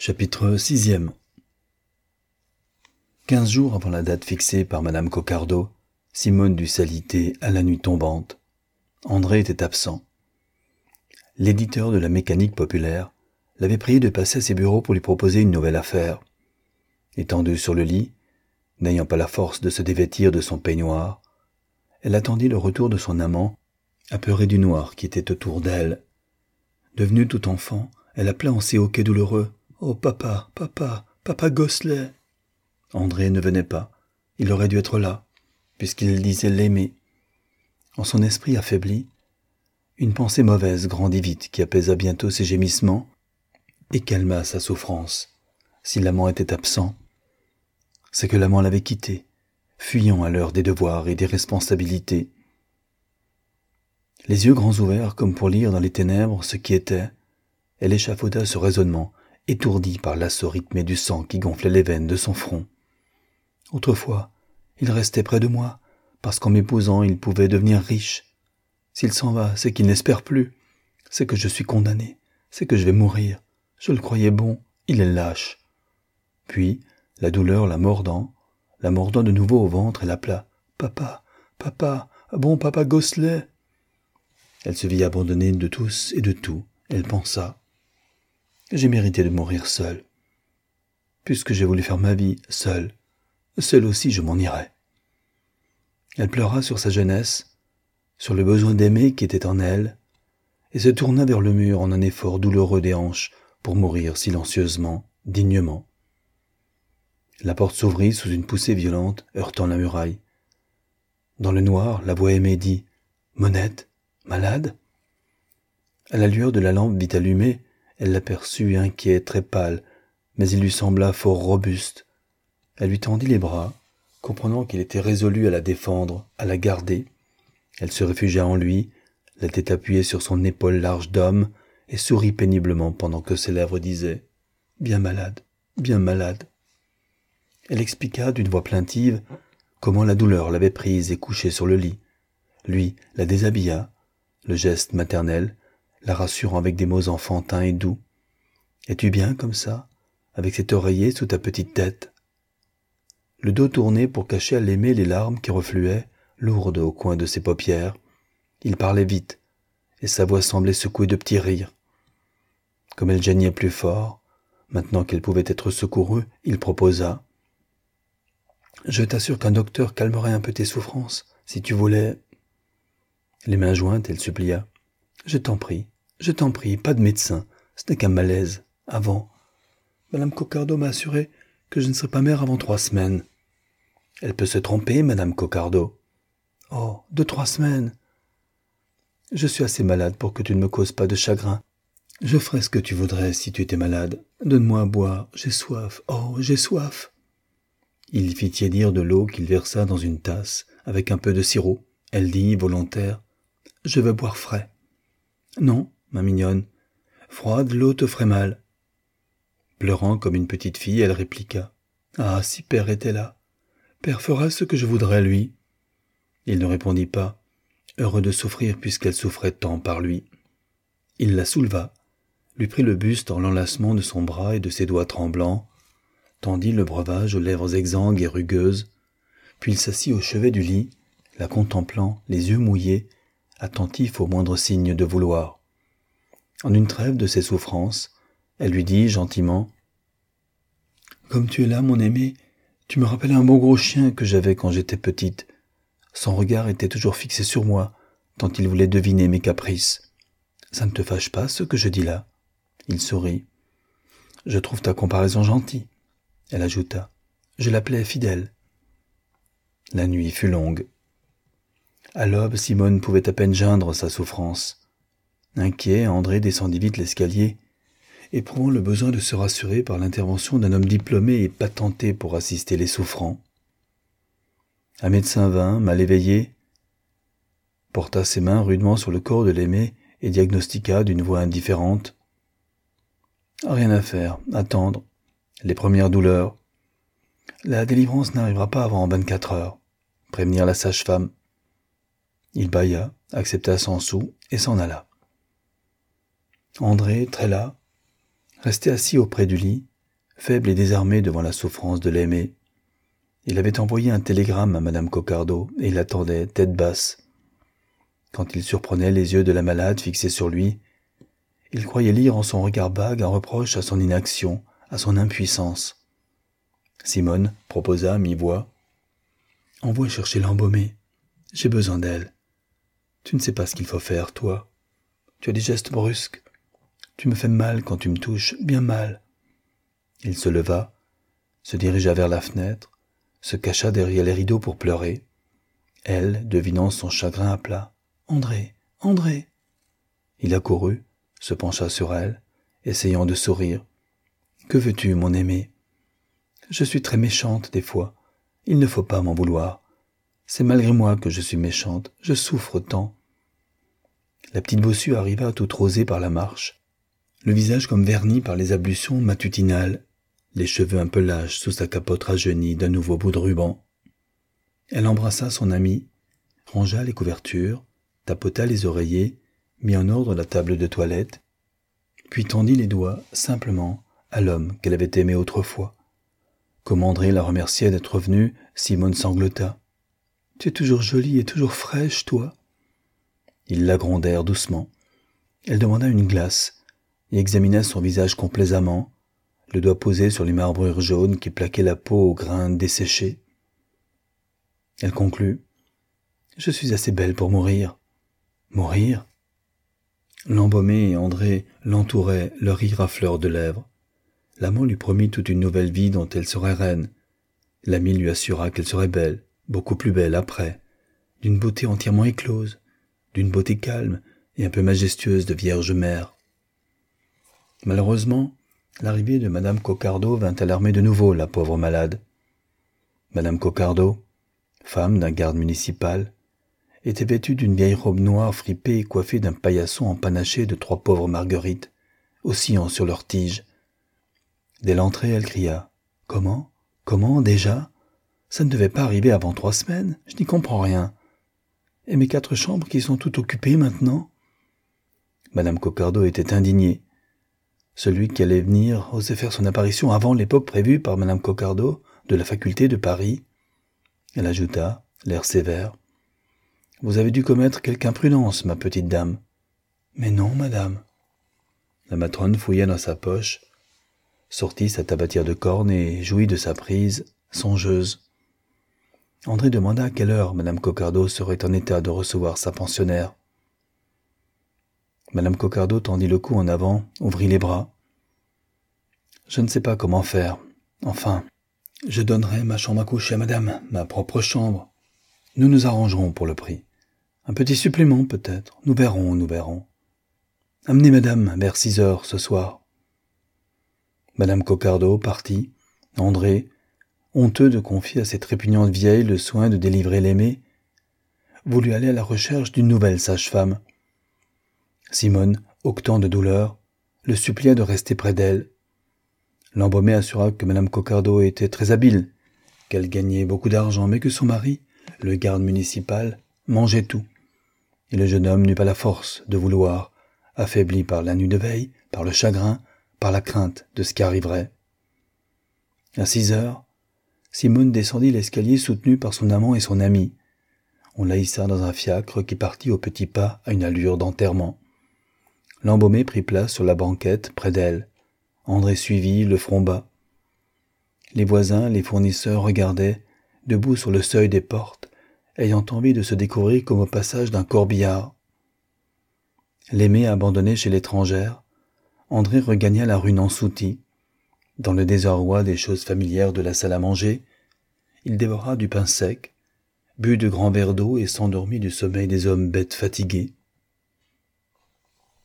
Chapitre 6. 15 jours avant la date fixée par madame Coquardeau, Simone dut s'aliter à la nuit tombante. André était absent. L'éditeur de la Mécanique populaire l'avait prié de passer à ses bureaux pour lui proposer une nouvelle affaire. Étendue sur le lit, n'ayant pas la force de se dévêtir de son peignoir, elle attendit le retour de son amant, apeurée du noir qui était autour d'elle. Devenue tout enfant, elle appelait en ses hoquets douloureux « Oh papa, papa, papa Gosselet !» André ne venait pas. Il aurait dû être là, puisqu'il disait l'aimer. En son esprit affaibli, une pensée mauvaise grandit vite qui apaisa bientôt ses gémissements et calma sa souffrance. Si l'amant était absent, c'est que l'amant l'avait quitté, fuyant à l'heure des devoirs et des responsabilités. Les yeux grands ouverts comme pour lire dans les ténèbres ce qui était, elle échafauda ce raisonnement, étourdie par l'assaut rythmé du sang qui gonflait les veines de son front. Autrefois, il restait près de moi, parce qu'en m'épousant, il pouvait devenir riche. S'il s'en va, c'est qu'il n'espère plus. C'est que je suis condamné, c'est que je vais mourir. Je le croyais bon, il est lâche. Puis, la douleur la mordant de nouveau au ventre, elle appela « Papa, papa, bon papa Gosselet !» Elle se vit abandonnée de tous et de tout. Elle pensa « J'ai mérité de mourir seule. Puisque j'ai voulu faire ma vie seule aussi je m'en irai. » Elle pleura sur sa jeunesse, sur le besoin d'aimer qui était en elle, et se tourna vers le mur en un effort douloureux des hanches pour mourir silencieusement, dignement. La porte s'ouvrit sous une poussée violente, heurtant la muraille. Dans le noir, la voix aimée dit « Monette, malade ?» À la lueur de la lampe vite allumée, elle l'aperçut inquiet, très pâle, mais il lui sembla fort robuste. Elle lui tendit les bras, comprenant qu'il était résolu à la défendre, à la garder. Elle se réfugia en lui, la tête appuyée sur son épaule large d'homme, et sourit péniblement pendant que ses lèvres disaient « Bien malade, bien malade ». Elle expliqua d'une voix plaintive comment la douleur l'avait prise et couchée sur le lit. Lui la déshabilla, le geste maternel, la rassurant avec des mots enfantins et doux. « Es-tu bien comme ça, avec cet oreiller sous ta petite tête ?» Le dos tourné pour cacher à l'aimer les larmes qui refluaient, lourdes au coin de ses paupières. Il parlait vite, et sa voix semblait secouer de petits rires. Comme elle geignait plus fort, maintenant qu'elle pouvait être secourue, il proposa « Je t'assure qu'un docteur calmerait un peu tes souffrances, si tu voulais... » Les mains jointes, elle supplia « Je t'en prie, pas de médecin, ce n'est qu'un malaise. Avant, madame Coquardeau m'a assuré que je ne serais pas mère avant 3 semaines. » Elle peut se tromper, madame Coquardeau. « Oh, 2-3 semaines. Je suis assez malade pour que tu ne me causes pas de chagrin. Je ferais ce que tu voudrais si tu étais malade. Donne-moi à boire, j'ai soif, oh, j'ai soif. » Il fit tiédir de l'eau qu'il versa dans une tasse, avec un peu de sirop. Elle dit, volontaire, « Je veux boire frais. »« Non, ma mignonne, froide, l'eau te ferait mal. » Pleurant comme une petite fille, elle répliqua, « Ah, si Père était là. Père fera ce que je voudrais, lui. » Il ne répondit pas, heureux de souffrir puisqu'elle souffrait tant par lui. Il la souleva, lui prit le buste en l'enlacement de son bras et de ses doigts tremblants, tendit le breuvage aux lèvres exsangues et rugueuses, puis il s'assit au chevet du lit, la contemplant, les yeux mouillés, attentif au moindre signe de vouloir. En une trêve de ses souffrances, elle lui dit gentiment « Comme tu es là, mon aimé, tu me rappelles un bon gros chien que j'avais quand j'étais petite. Son regard était toujours fixé sur moi, tant il voulait deviner mes caprices. Ça ne te fâche pas, ce que je dis là ?» Il sourit. « Je trouve ta comparaison gentille. » Elle ajouta. « Je l'appelais fidèle. » La nuit fut longue. À l'aube, Simone pouvait à peine geindre sa souffrance. Inquiet, André descendit vite l'escalier, éprouvant le besoin de se rassurer par l'intervention d'un homme diplômé et patenté pour assister les souffrants. Un médecin vint, mal éveillé, porta ses mains rudement sur le corps de l'aimé et diagnostiqua d'une voix indifférente. « Rien à faire, attendre. Les premières douleurs. La délivrance n'arrivera pas avant 24 heures. Prévenir la sage-femme. » Il bâilla, accepta 100 sous et s'en alla. André, très las, restait assis auprès du lit, faible et désarmé devant la souffrance de l'aimer. Il avait envoyé un télégramme à madame Coquardeau et il attendait, tête basse. Quand il surprenait les yeux de la malade fixés sur lui, il croyait lire en son regard vague un reproche à son inaction, à son impuissance. Simone proposa à mi-voix. « Envoie chercher l'embaumée. J'ai besoin d'elle. Tu ne sais pas ce qu'il faut faire, toi. Tu as des gestes brusques. Tu me fais mal quand tu me touches, bien mal. » Il se leva, se dirigea vers la fenêtre, se cacha derrière les rideaux pour pleurer. Elle, devinant son chagrin, appela. « André, André !» Il accourut, se pencha sur elle, essayant de sourire. « Que veux-tu, mon aimé ? Je suis très méchante des fois. Il ne faut pas m'en vouloir. C'est malgré moi que je suis méchante. Je souffre tant. » La petite bossue arriva toute rosée par la marche, le visage comme verni par les ablutions matutinales, les cheveux un peu lâches sous sa capote rajeunie d'un nouveau bout de ruban. Elle embrassa son amie, rangea les couvertures, tapota les oreillers, mit en ordre la table de toilette, puis tendit les doigts, simplement, à l'homme qu'elle avait aimé autrefois. Comme André la remerciait d'être venu, Simone sanglota. « Tu es toujours jolie et toujours fraîche, toi !» Ils la grondèrent doucement. Elle demanda une glace et examina son visage complaisamment, le doigt posé sur les marbrures jaunes qui plaquaient la peau aux grains desséchés. Elle conclut. « Je suis assez belle pour mourir. » « Mourir ?» L'embaumé et André l'entouraient, leur rire à fleur de lèvres. L'amant lui promit toute une nouvelle vie dont elle serait reine. L'ami lui assura qu'elle serait belle, beaucoup plus belle après, d'une beauté entièrement éclose, d'une beauté calme et un peu majestueuse de vierge mère. Malheureusement, l'arrivée de madame Coquardeau vint alarmer de nouveau la pauvre malade. Madame Coquardeau, femme d'un garde municipal, était vêtue d'une vieille robe noire fripée et coiffée d'un paillasson empanaché de 3 pauvres marguerites, oscillant sur leur tige. Dès l'entrée, elle cria « Comment ? Comment, déjà ? Ça ne devait pas arriver avant 3 semaines, je n'y comprends rien. Et mes 4 chambres qui sont toutes occupées maintenant ?» Madame Coquardeau était indignée. Celui qui allait venir osait faire son apparition avant l'époque prévue par madame Coquardeau de la faculté de Paris. Elle ajouta, l'air sévère. « Vous avez dû commettre quelque imprudence, ma petite dame. »« Mais non, madame. » La matrone fouilla dans sa poche, sortit sa tabatière de corne et jouit de sa prise, songeuse. André demanda à quelle heure madame Coquardeau serait en état de recevoir sa pensionnaire. Madame Coquardeau tendit le cou en avant, ouvrit les bras. « Je ne sais pas comment faire. Enfin, je donnerai ma chambre à coucher à madame, ma propre chambre. Nous nous arrangerons pour le prix. Un petit supplément peut-être, nous verrons, nous verrons. Amenez madame vers 6 heures ce soir. » Madame Coquardeau partit. André, honteux de confier à cette répugnante vieille le soin de délivrer l'aimé, voulut aller à la recherche d'une nouvelle sage-femme. Simone, octant de douleur, le supplia de rester près d'elle. L'embaumé assura que madame Coquardeau était très habile, qu'elle gagnait beaucoup d'argent, mais que son mari, le garde municipal, mangeait tout. Et le jeune homme n'eut pas la force de vouloir, affaibli par la nuit de veille, par le chagrin, par la crainte de ce qui arriverait. À 6 heures, Simone descendit l'escalier soutenue par son amant et son ami. On la hissa dans un fiacre qui partit au petit pas à une allure d'enterrement. L'embaumé prit place sur la banquette près d'elle. André suivit, le front bas. Les voisins, les fournisseurs regardaient, debout sur le seuil des portes, ayant envie de se découvrir comme au passage d'un corbillard. L'aimé abandonné chez l'étrangère, André regagna la rue Nansouty. Dans le désarroi des choses familières de la salle à manger, il dévora du pain sec, but de grands verres d'eau et s'endormit du sommeil des hommes bêtes fatigués.